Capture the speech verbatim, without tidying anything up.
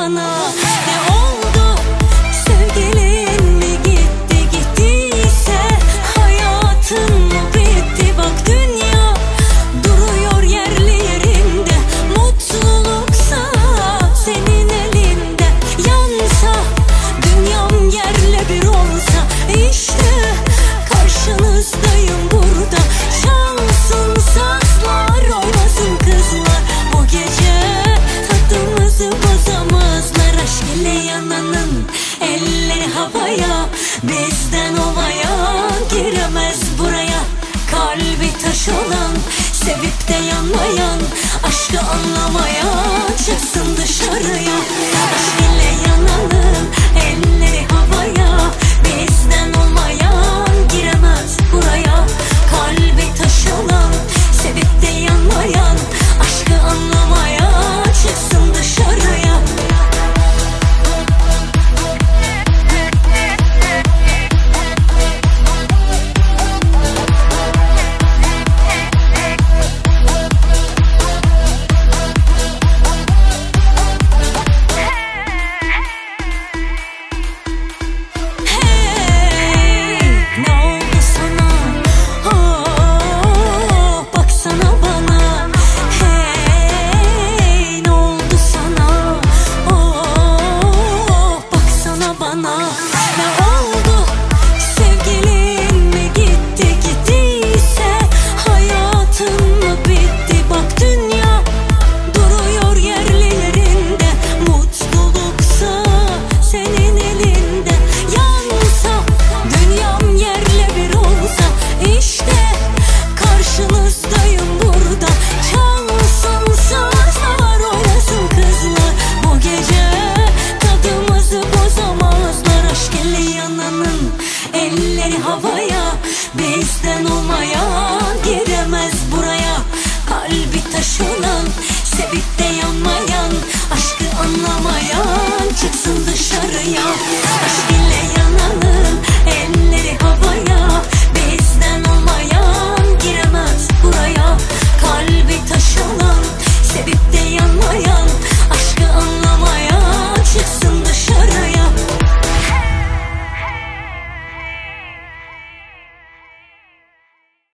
bana. Ne oldu? Sevgilin mi gitti? Gittiyse hayatın mı bitti? Bak dünya duruyor yerli yerinde. Mutluluksa senin elinde. Yansa dünyam yerle bir olsa, işte karşınızdayım burada. Çalsın sazlar, oynasın kızlar. Bu gece tadımızı bozamazlar. Aşk ile yananın elleri havaya, bizden olmayan giremez buraya. Kalbi taş olan, sevip de yanmayan, aşkı anlamayan çıksın dışarıya. Aşk ile yananın elleri havaya, bizden olmayan giremez buraya. Kalbi taş olan, sevip de yanmayan, aşkı anlamayan çıksın dışarıya. Elleri havaya, bizden olmayan giremez buraya. Kalbi taş olan, sevip de yanmayan, aşkı anlamayan çıksın dışarıya.